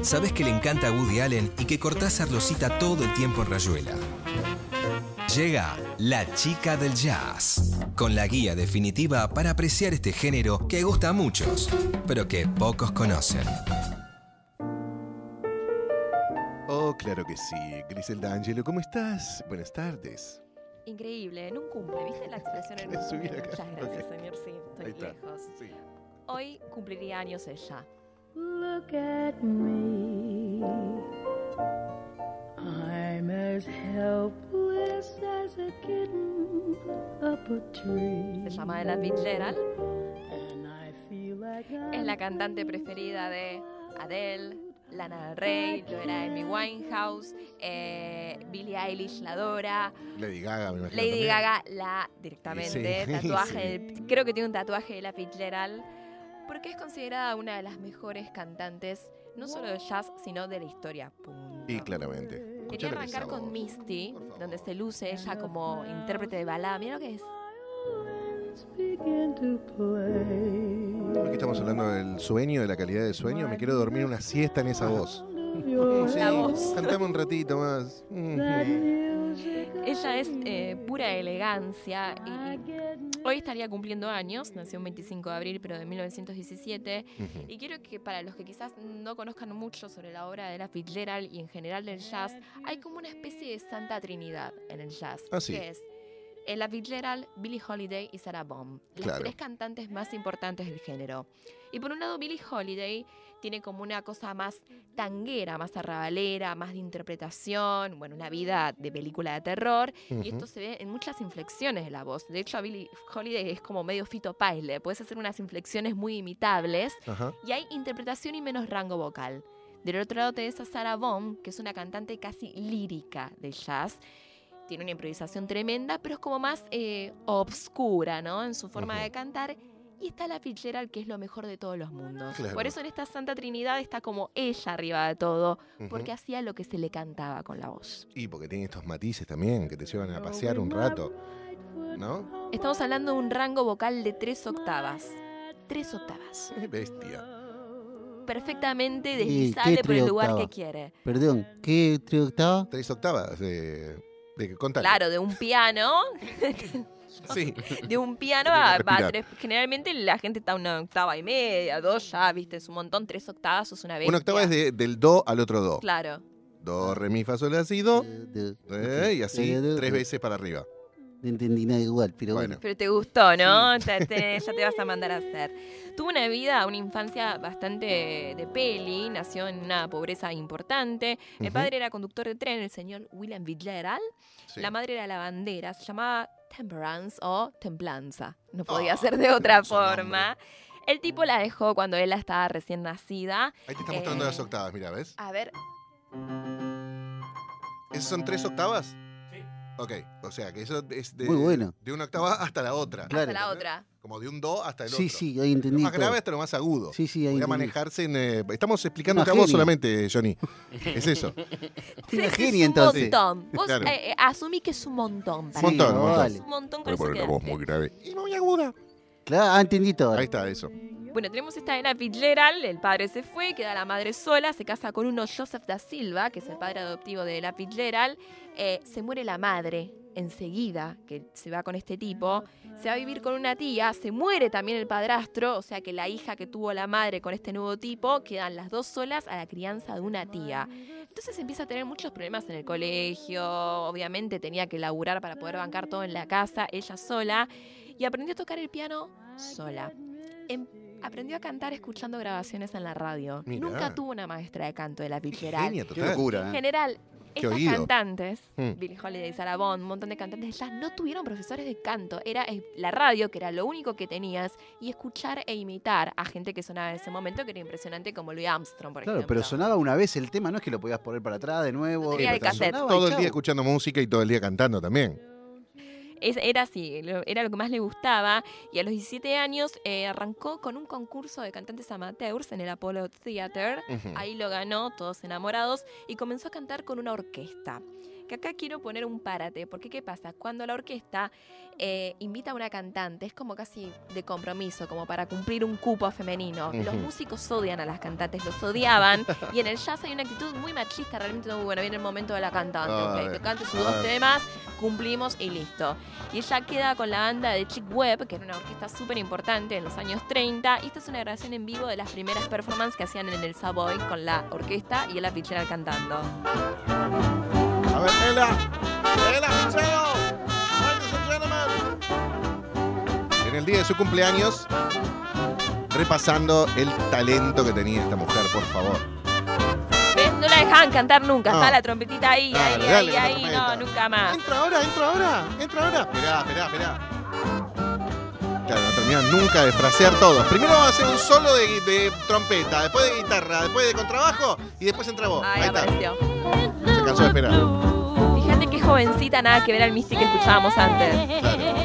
Sabés que le encanta a Woody Allen y que Cortázar lo cita todo el tiempo en Rayuela. Llega La Chica del Jazz, con la guía definitiva para apreciar este género que gusta a muchos, pero que pocos conocen. Oh, claro que sí. Griselda Angelo, ¿cómo estás? Buenas tardes. Increíble, en un cumple, ¿viste la expresión en un ¿Querés subir cumple? acá? Muchas gracias, Ok. señor, sí, Ahí estoy está. lejos. Sí. Hoy cumpliría años ella. Look at me. I'm as helpless as a kitten up a tree. Se llama Ella Fitzgerald, And I feel like es la cantante preferida de Adele, Lana Del Rey, lo era Amy Winehouse, Billie Eilish la adora, Lady Gaga, me imagino. Lady también. Gaga la directamente, Sí, tatuaje, creo que tiene un tatuaje de Ella Fitzgerald, porque es considerada una de las mejores cantantes, no solo de jazz, sino de la historia. Punto. Y claramente. Quería Escuchar arrancar esa con voz. Misty, Por favor. donde se luce ella como intérprete de balada. Mira lo que es. violins begin to play. Hoy que estamos hablando del sueño, de la calidad del sueño, me quiero dormir una siesta en esa voz. Sí, La voz. cantame un ratito más. That music Ella es pura elegancia y hoy estaría cumpliendo años. Nació un 25 de abril, pero de 1917. Y quiero que para los que quizás no conozcan mucho sobre la obra de Ella Fitzgerald y en general del jazz, hay como una especie de santa trinidad en el jazz. Ah, sí. Que es Ella Fitzgerald, Billie Holiday y Sarah Vaughan, las Claro. tres cantantes más importantes del género. Y por un lado, Billie Holiday tiene como una cosa más tanguera, más arrabalera, más de interpretación, bueno, una vida de película de terror. Y esto se ve en muchas inflexiones de la voz. De hecho, a Billie Holiday es como medio Fito Páez, puedes hacer unas inflexiones muy imitables Ajá. y hay interpretación y menos rango vocal. Del otro lado tenés a Sarah Vaughan, que es una cantante casi lírica de jazz. Tiene una improvisación tremenda, pero es como más obscura, ¿no? En su forma de cantar. Y está la Fitzgerald, que es lo mejor de todos los mundos. Claro. Por eso en esta Santa Trinidad está como ella arriba de todo, Ujú. porque hacía lo que se le cantaba con la voz. Y porque tiene estos matices también, que te llevan a pasear un rato. ¿No? Estamos hablando de un rango vocal de 3 octavas. 3 octavas. Bestia. Perfectamente ¿qué deslizable por el tres lugar que octavas? quiere. Perdón, ¿qué 3 octavas? 3 octavas de contar. Claro, de un piano. Sí. De un piano Tiene que a respirar. 3. Generalmente la gente está una octava y media, 2 ya, viste, es un montón. 3 octavas es una bestia. Una octava es del do al otro do. Claro. Do, re, mi, fa, sol, la, si, do. Y así No 3 veces para arriba. entendí nada igual, pero bueno. Pero te gustó, ¿no? Ya te vas a mandar a hacer. Tuvo una vida, una infancia bastante de peli. Nació en una pobreza importante. El Ujú. padre era conductor de tren, el señor William Fitzgerald. Sí. La madre era lavandera. Se llamaba Temperance o Templanza. No podía Ah, ser de otra hermoso nombre. forma. El tipo la dejó cuando ella estaba recién nacida. Ahí te está mostrando las octavas, mira, ¿ves? A ver, ¿Esas son 3 octavas? Sí. Ok, o sea que eso es de, Muy bueno. de una octava hasta la otra. Claro. hasta la otra. Como de un do hasta el Sí, otro. sí, ahí Lo entendí. más grave todo. hasta lo más agudo. Sí, sí, ahí Podría entendí. manejarse en... estamos explicando Una a vos genia. solamente, Johnny. Es eso. Una Es genia, un entonces. montón. Vos Claro. asumí que es un montón. Para Montón, mí. montón. vale. Es un montón con Puede eso poner una voz quedaste. muy grave. Y muy aguda. Claro, entendí todo. Ahí está, eso. Bueno, tenemos esta Ella Fitzgerald, el padre se fue, queda la madre sola, se casa con uno Joseph da Silva, que es el padre adoptivo de Ella Fitzgerald, se muere la madre enseguida, que se va con este tipo, se va a vivir con una tía, se muere también el padrastro, o sea que la hija que tuvo la madre con este nuevo tipo, quedan las dos solas a la crianza de una tía. Entonces empieza a tener muchos problemas en el colegio, obviamente tenía que laburar para poder bancar todo en la casa, ella sola, y aprendió a tocar el piano sola. Aprendió a cantar escuchando grabaciones en la radio. Mirá. Nunca tuvo una maestra de canto de la Fitzgerald. Genia Qué total. locura, En ¿eh? general, Qué estas oído. cantantes, Mm. Billie Holiday, Sarah Vaughan, un montón de cantantes de jazz, no tuvieron profesores de canto. Era la radio, que era lo único que tenías, y escuchar e imitar a gente que sonaba en ese momento, que era impresionante, como Louis Armstrong, por Claro, ejemplo. pero sonaba una vez el tema, no es que lo podías poner para atrás de nuevo. No tenía el pero cassette. sonaba y Todo el chau. día escuchando música y todo el día cantando también. Era así, era lo que más le gustaba. Y a los 17 años arrancó con un concurso de cantantes amateurs en el Apollo Theater. Ujú. Ahí lo ganó, todos enamorados, y comenzó a cantar con una orquesta. que acá quiero poner un párate, porque ¿qué pasa? Cuando la orquesta invita a una cantante, es como casi de compromiso, como para cumplir un cupo femenino. Los músicos odian a las cantantes, los odiaban, y en el jazz hay una actitud muy machista, realmente muy buena. Viene el momento de la cantante, ok, que cante sus 2 temas, cumplimos y listo. Y ella queda con la banda de Chick Webb, que era una orquesta súper importante en los años 30, y esta es una grabación en vivo de las primeras performances que hacían en el Savoy con la orquesta y Ella Fitzgerald cantando. A ver, Ella Fitzgerald, ladies and gentlemen. En el día de su cumpleaños, repasando el talento que tenía esta mujer, por favor. ¿Ves? No la dejaban cantar nunca, No. está la trompetita ahí, Dale, ahí, no, nunca más. Entra ahora. Esperá. Claro, no terminan nunca de frasear todo. Primero vamos a hacer un solo de trompeta, después de guitarra, después de contrabajo y después entra vos. Ahí Ahí está. apareció. Se cansó de esperar. Fíjate qué jovencita, nada que ver al Misty que escuchábamos antes. Claro.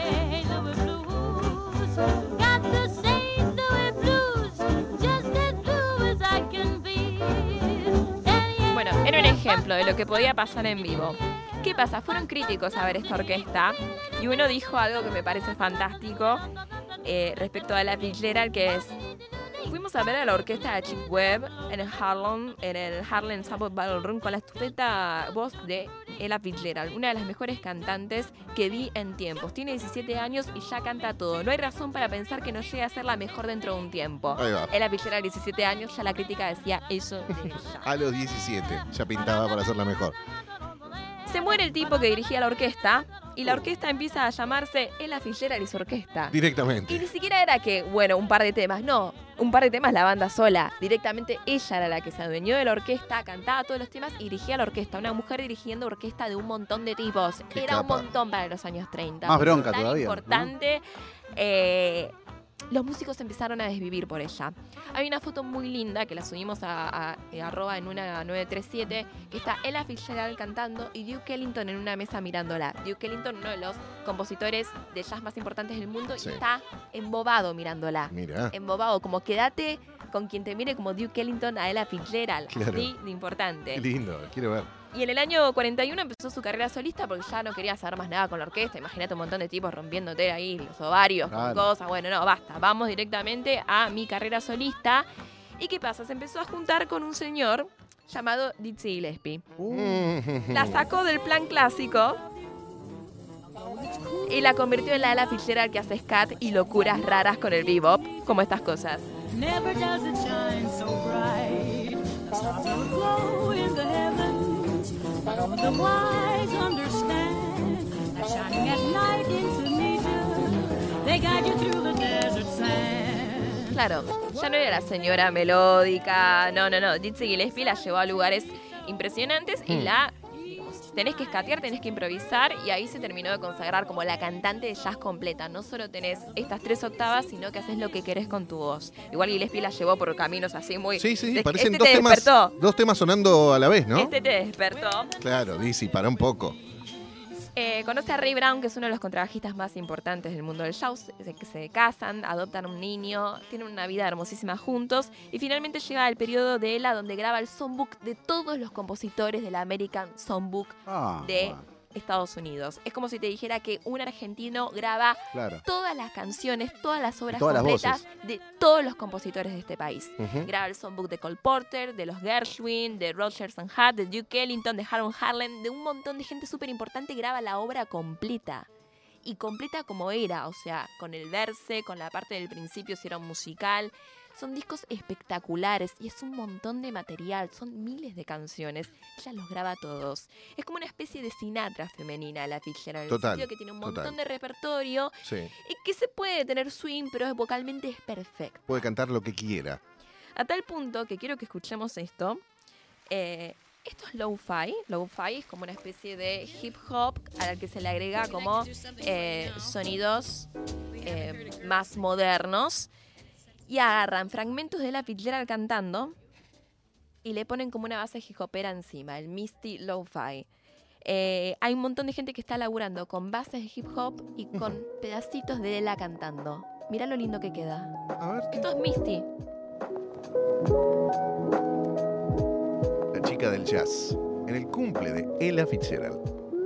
Bueno, era un ejemplo de lo que podía pasar en vivo. ¿Qué pasa? Fueron críticos a ver esta orquesta y uno dijo algo que me parece fantástico respecto a Ella Fitzgerald, que es: fuimos a ver a la orquesta de Chick Webb en el Harlem Savoy Ballroom con la estupenda voz de Ella Fitzgerald, una de las mejores cantantes que vi en tiempos. Tiene 17 años y ya canta todo. No hay razón para pensar que no llegue a ser la mejor dentro de un tiempo. Ahí va. Ella Fitzgerald, 17 años, ya la crítica decía eso de ella. A los 17 ya pintaba para hacerla mejor. Se muere el tipo que dirigía la orquesta y la orquesta empieza a llamarse Ella Fitzgerald y su orquesta. Y Directamente. ni siquiera era que, bueno, un par de temas, no. Un par de temas la banda sola. Directamente ella era la que se adueñó de la orquesta, cantaba todos los temas y dirigía la orquesta. Una mujer dirigiendo orquesta de un montón de tipos. Qué Era un capa. montón para los años 30. Más bronca Tan todavía, importante. Los músicos empezaron a desvivir por ella. Hay una foto muy linda que la subimos a arroba en una 937, que está Ella Fitzgerald cantando y Duke Ellington en una mesa mirándola. Duke Ellington, uno de los compositores de jazz más importantes del mundo, Sí. y está embobado mirándola. Mira. Embobado, como quédate con quien te mire como Duke Ellington a Ella Fitzgerald. Claro. Así de importante. Qué lindo, quiero ver. Y en el año 41 empezó su carrera solista porque ya no quería saber más nada con la orquesta. Imagínate un montón de tipos rompiéndote ahí los ovarios con Claro. cosas. Bueno, no, basta. Vamos directamente a mi carrera solista. ¿Y qué pasa? Se empezó a juntar con un señor llamado Dizzy Gillespie. La sacó del plan clásico y la convirtió en la Ella Fitzgerald que hace scat y locuras raras con el bebop, como estas cosas. Never does it shine so bright. The stars will glow in the heavens, but only the wise understand that shining at night in Tunisia, they guide you through the desert sand. Claro, ya no era la señora melódica, no. Dizzy Gillespie la llevó a lugares impresionantes y la... Tenés que escatear, tenés que improvisar y ahí se terminó de consagrar como la cantante de jazz completa. No solo tenés estas 3 octavas, sino que haces lo que querés con tu voz. Igual Gillespie la llevó por caminos así muy... Sí, de- parecen este te despertó. dos temas sonando a la vez, ¿no? Este te despertó. Claro, Dizzy, para un poco. Conoce a Ray Brown, que es uno de los contrabajistas más importantes del mundo del jazz. Se casan, adoptan un niño, tienen una vida hermosísima juntos. Y finalmente llega el periodo de Ella, donde graba el songbook de todos los compositores del American Songbook de Estados Unidos. Es como si te dijera que un argentino graba Claro. todas las canciones, todas las obras Todas las completas de todos los compositores de este país. Ujú. Graba el songbook de Cole Porter, de los Gershwin, de Rodgers and Hart, de Duke Ellington, de Harold Harlan, de un montón de gente súper importante. Graba la obra completa. Y completa como era, o sea, con el verse, con la parte del principio si era un musical. Son discos espectaculares y es un montón de material, son miles de canciones. Ella los graba todos. Es como una especie de Sinatra femenina, la Fitzgerald, en el Total, sentido que tiene un montón total. de repertorio Sí. y que se puede tener swing, pero vocalmente es perfecto. Puede cantar lo que quiera. A tal punto que quiero que escuchemos esto. Esto es lo-fi. Lo-fi es como una especie de hip hop al que se le agrega como sonidos más modernos. Y agarran fragmentos de Ella Fitzgerald cantando y le ponen como una base hip hopera encima, el Misty Lo-fi. Hay un montón de gente que está laburando con bases de hip hop y con pedacitos de Ella cantando. Mirá lo lindo que queda. A ver, Esto es Misty. la chica del jazz. en el cumple de Ella Fitzgerald.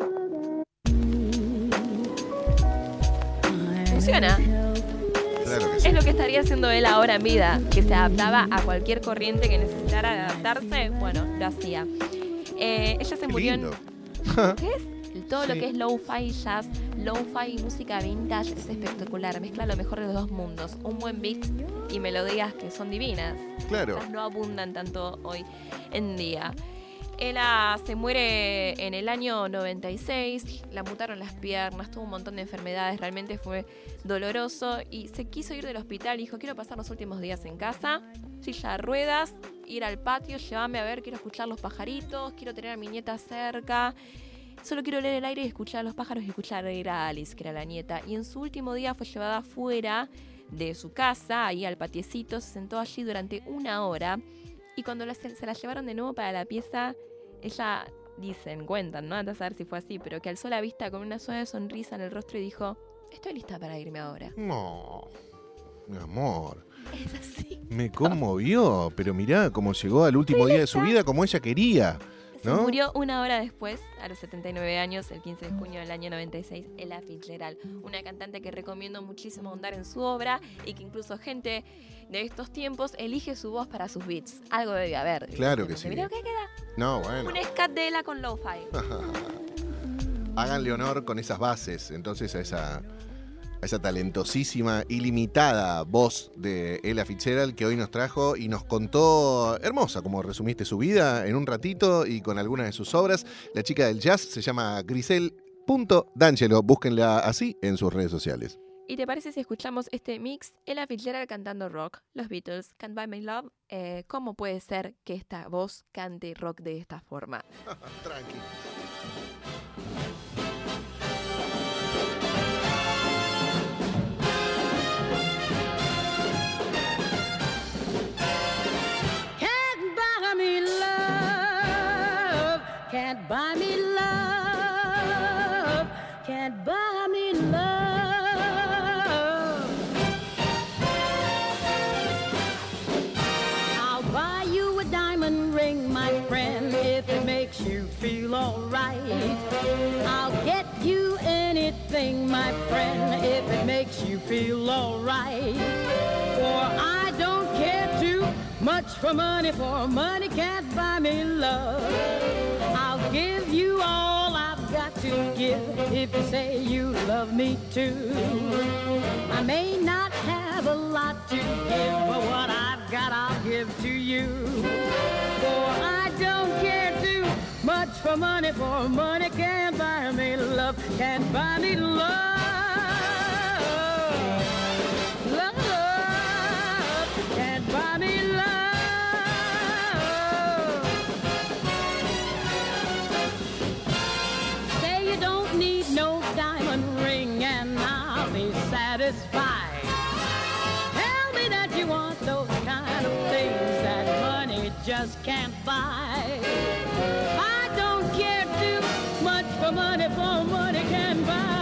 Funciona. Claro que sí. Es lo que estaría haciendo él ahora en vida, que se adaptaba a cualquier corriente que necesitara adaptarse. Bueno, lo hacía. Ella se Qué murió en... lindo. ¿Qué es? Todo lo Sí. que es lo-fi jazz, lo-fi y música vintage es espectacular. Mezcla lo mejor de los dos mundos. Un buen beat y melodías que son divinas. Claro. Quizás no abundan tanto hoy en día. Ella se muere en el año 96, la amputaron las piernas, tuvo un montón de enfermedades, realmente fue doloroso y se quiso ir del hospital y dijo, quiero pasar los últimos días en casa, silla de ruedas, ir al patio, llévame a ver, quiero escuchar los pajaritos, quiero tener a mi nieta cerca, solo quiero leer el aire y escuchar a los pájaros y escuchar ir a Alice, que era la nieta. Y en su último día fue llevada afuera de su casa, ahí al patiecito, se sentó allí durante 1 hora y cuando se la llevaron de nuevo para la pieza, ella, cuentan, ¿no? Antes de saber si fue así, pero que alzó la vista con una suave sonrisa en el rostro y dijo, estoy lista para irme ahora. No, mi amor. Es así. Me conmovió, pero mirá cómo llegó al último día de su vida como ella quería, Se ¿no? murió 1 hora después, a los 79 años, el 15 de junio del año 96, Ella Fitzgerald. Una cantante que recomiendo muchísimo ahondar en su obra y que incluso gente de estos tiempos elige su voz para sus beats. Algo debe haber. Claro que sí. Mirá qué queda. No, bueno. Un scat de Ella con lo-fi. Háganle honor con esas bases, entonces a esa talentosísima, ilimitada voz de Ella Fitzgerald que hoy nos trajo y nos contó, hermosa como resumiste su vida en un ratito y con algunas de sus obras. La chica del jazz se llama Grisel.D'Angelo, búsquenla así en sus redes sociales. ¿Y te parece si escuchamos este mix? Ella Fitzgerald cantando rock, los Beatles, Can't Buy Me Love. ¿Cómo puede ser que esta voz cante rock de esta forma? Tranqui. Can't buy me love, can't buy me love, can't buy me love. I'll buy you a diamond ring, my friend, if it makes you feel alright. I'll get you anything, my friend, if it makes you feel alright. For I don't care too much for money can't buy me love. I'll give you all I've got to give if you say you love me too. I may not have a lot to give, but what I've got I'll give to you. For I don't care too much for money can't buy me love, can't buy me love. Satisfied. Tell me that you want those kind of things that money just can't buy. I don't care too much for money can't buy.